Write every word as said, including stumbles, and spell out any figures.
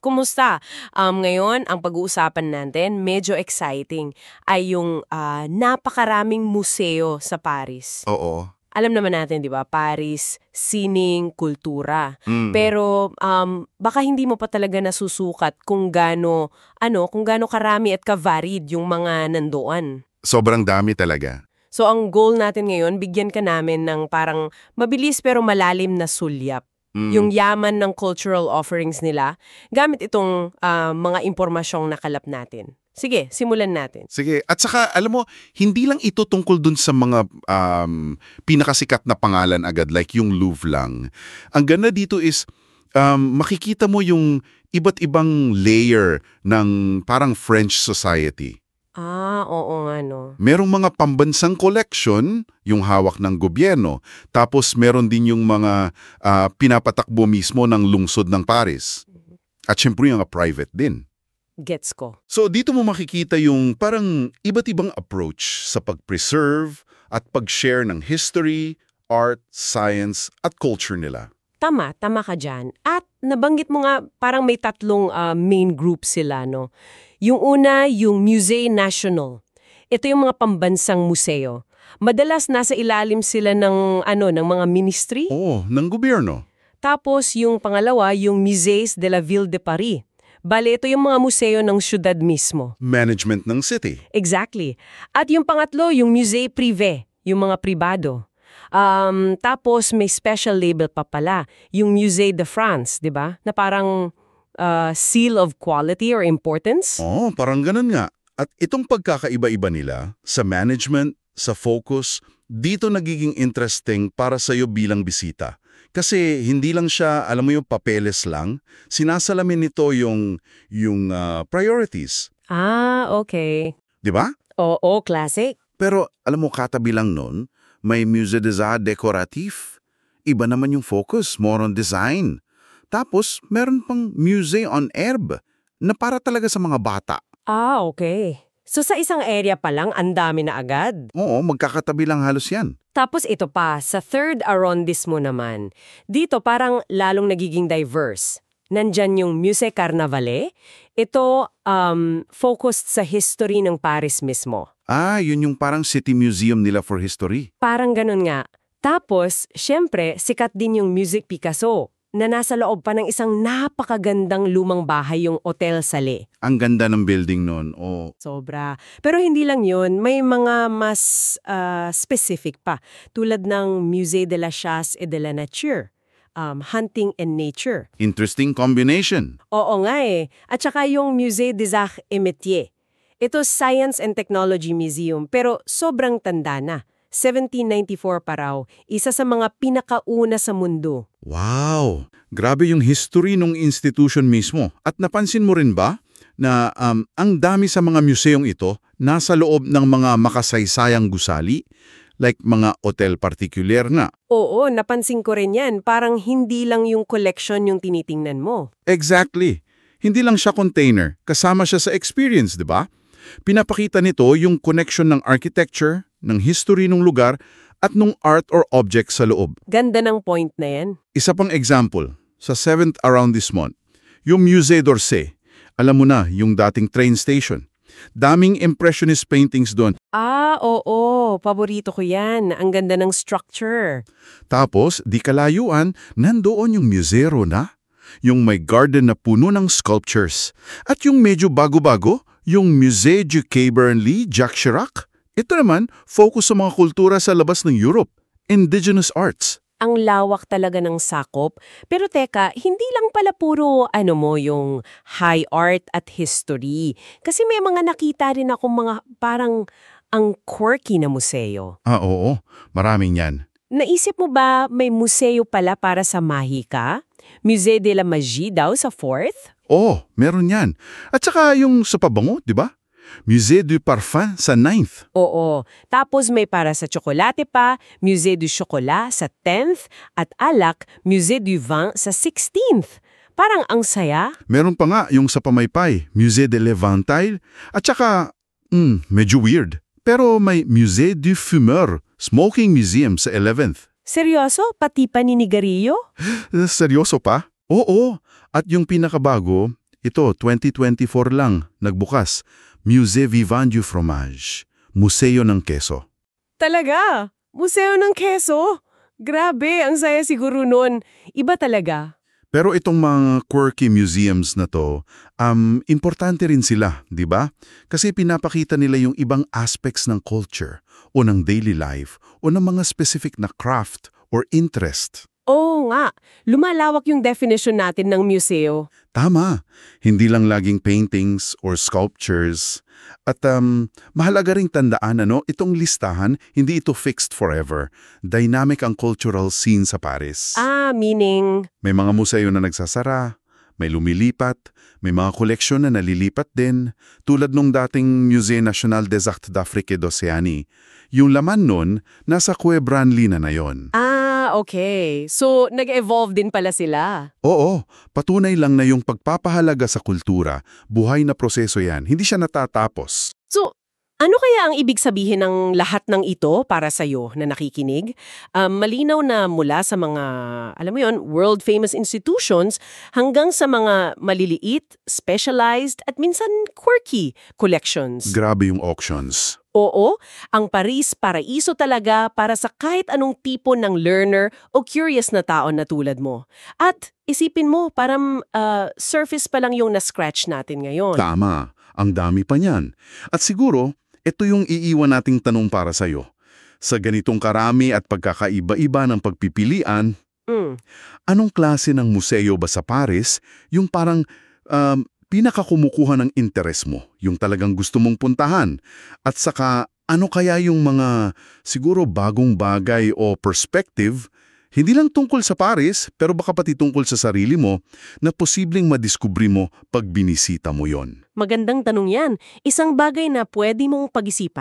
Kumusta? Um, ngayon, ang pag-uusapan natin, medyo exciting, ay yung ah, napakaraming museo sa Paris. Oo. Alam naman natin, di ba, Paris, sining, kultura. Mm. Pero um, baka hindi mo pa talaga nasusukat kung gaano, ano, kung gaano karami at ka-varied yung mga nandoon. Sobrang dami talaga. So ang goal natin ngayon, bigyan ka namin ng parang mabilis pero malalim na sulyap. Mm. Yung yaman ng cultural offerings nila, gamit itong ah, mga impormasyong nakalap natin. Sige, simulan natin. Sige. At saka, alam mo, hindi lang ito tungkol dun sa mga um, pinakasikat na pangalan agad, like yung Louvre lang. Ang ganda dito is, um, makikita mo yung iba't ibang layer ng parang French society. Ah, oo nga no. Merong mga pambansang collection, yung hawak ng gobyerno. Tapos meron din yung mga ah, pinapatakbo mismo ng lungsod ng Paris. At syempre yung mga private din. Gets ko. So dito mo makikita yung parang iba't ibang approach sa pag-preserve at pag-share ng history, art, science at culture nila. Tama, tama ka dyan. At nabanggit mo nga, parang may tatlong ah, main group sila, no? Yung una, yung Musée National. Ito yung mga pambansang museo. Madalas nasa ilalim sila ng, ano, ng mga ministry. Oo, ng gobyerno. Tapos yung pangalawa, yung Musées de la Ville de Paris. Bale, ito yung mga museo ng syudad mismo. Management ng city. Exactly. At yung pangatlo, yung Musée Privé, yung mga pribado. Um, tapos may special label pa pala, yung Musée de France, di ba? Na parang uh, seal of quality or importance. Oo, parang ganun nga. At itong pagkakaiba-iba nila sa management, sa focus, dito nagiging interesting para sa'yo bilang bisita. Kasi hindi lang siya, alam mo yung papeles lang, sinasalamin nito yung, yung ah, priorities. Ah, okay. Di ba? Oo, classic. Pero alam mo, katabi lang nun, may Musée des Arts Décoratifs. Iba naman yung focus, more on design. Tapos, meron pang Musée en Herbe na para talaga sa mga bata. Ah, okay. So sa isang area pa lang, ang dami na agad. Oo, magkakatabi lang halos yan. Tapos ito pa, sa third arrondissement naman, dito parang lalong nagiging diverse. Nandyan yung Musée Carnavalet. Ito, um, focused sa history ng Paris mismo. Ah, yun yung parang city museum nila for history. Parang ganun nga. Tapos, syempre, sikat din yung Musique Picasso, na nasa loob pa ng isang napakagandang lumang bahay yung Hotel Salé. Ang ganda ng building nun. Oh. Sobra. Pero hindi lang yun, may mga mas ah, specific pa, tulad ng Musée de la Chasse et de la Nature, um, Hunting and Nature. Interesting combination. Oo nga eh. At saka yung Musée des Arts et Métiers. Ito Science and Technology Museum, pero sobrang tanda na. seventeen ninety-four pa raw, isa sa mga pinakauna sa mundo. Wow! Grabe yung history ng institution mismo. At napansin mo rin ba na um, ang dami sa mga museong ito nasa loob ng mga makasaysayang gusali? Like mga hotel particular nga. Oo, napansin ko rin yan. Parang hindi lang yung collection yung tinitingnan mo. Exactly. Hindi lang siya container. Kasama siya sa experience, di ba? Pinapakita nito yung connection ng architecture, ng history ng lugar, at ng art or object sa loob. Ganda ng point na yan. Isa pang example, sa seventh arrondissement, yung Musée d'Orsay. Alam mo na, yung dating train station. Daming impressionist paintings doon. Ah, oo. Paborito ko yan. Ang ganda ng structure. Tapos, di kalayuan, nandoon yung musero na. Yung may garden na puno ng sculptures. At yung medyo bago-bago, yung Musée du Quai Branly, Jacques Chirac. Ito naman, focus sa mga kultura sa labas ng Europe. Indigenous arts. Ang lawak talaga ng sakop. Pero teka, hindi lang pala puro ano mo yung high art at history. Kasi may mga nakita rin akong mga parang ang quirky na museo. Ah, oo. Maraming yan. Naisip mo ba may museo pala para sa mahika? Musée de la Magie daw sa fourth? Oo, meron yan. At saka yung sa pabango, di ba? Musée du Parfum sa ninth. Oo. Tapos may para sa tsokolate pa, Musée du Chocolat sa tenth, at alak, Musée du Vin sa sixteenth. Parang ang saya. Meron pa nga yung sa Pamaypay, Musée de l'Eventail. At saka, mm, medyo weird. Pero may Musée du Fumeur, Smoking Museum sa eleventh. Seryoso? Pati paninigarilyo? Seryoso pa? Oo. At yung pinakabago, Ito, twenty twenty-four lang, nagbukas. Musée Vivant du Fromage, Museo ng Keso. Talaga? Museo ng Keso? Grabe, ang saya siguro nun. Iba talaga. Pero itong mga quirky museums na to, um, importante rin sila, di ba? Kasi pinapakita nila yung ibang aspects ng culture o ng daily life o ng mga specific na craft or interest. Oo nga, lumalawak yung definition natin ng museo. Tama, hindi lang laging paintings or sculptures. At um, mahalaga ring tandaan, ano, itong listahan, hindi ito fixed forever. Dynamic ang cultural scene sa Paris. Ah, meaning... May mga museo na nagsasara, may lumilipat, may mga koleksyon na nalilipat din, tulad nung dating Musée National des Arts d'Afrique et d'Océanie. Yung laman nun, nasa Quai Branly na na yon. Ah, okay. So, nag-evolve din pala sila. Oo, patunay lang na yung pagpapahalaga sa kultura, buhay na proseso yan, hindi siya natatapos. So, ano kaya ang ibig sabihin ng lahat ng ito para sa'yo na nakikinig? Um, malinaw na mula sa mga, alam mo yon, world-famous institutions hanggang sa mga maliliit, specialized at minsan quirky collections. Grabe yung auctions. Oo, ang Paris paraiso talaga para sa kahit anong tipo ng learner o curious na tao na tulad mo. At isipin mo, parang uh, surface pa lang yung na-scratch natin ngayon. Tama, ang dami pa niyan. At siguro, ito yung iiwan nating tanong para sa'yo. Sa ganitong karami at pagkakaiba-iba ng pagpipilian, Mm. anong klase ng museo ba sa Paris yung parang um, pinakakumukuha ng interes mo, yung talagang gusto mong puntahan? At saka, ano kaya yung mga siguro bagong bagay o perspective, hindi lang tungkol sa Paris, pero baka pati tungkol sa sarili mo, na posibleng madiskubre mo pag binisita mo yon? Magandang tanong yan. Isang bagay na pwede mong pag-isipan.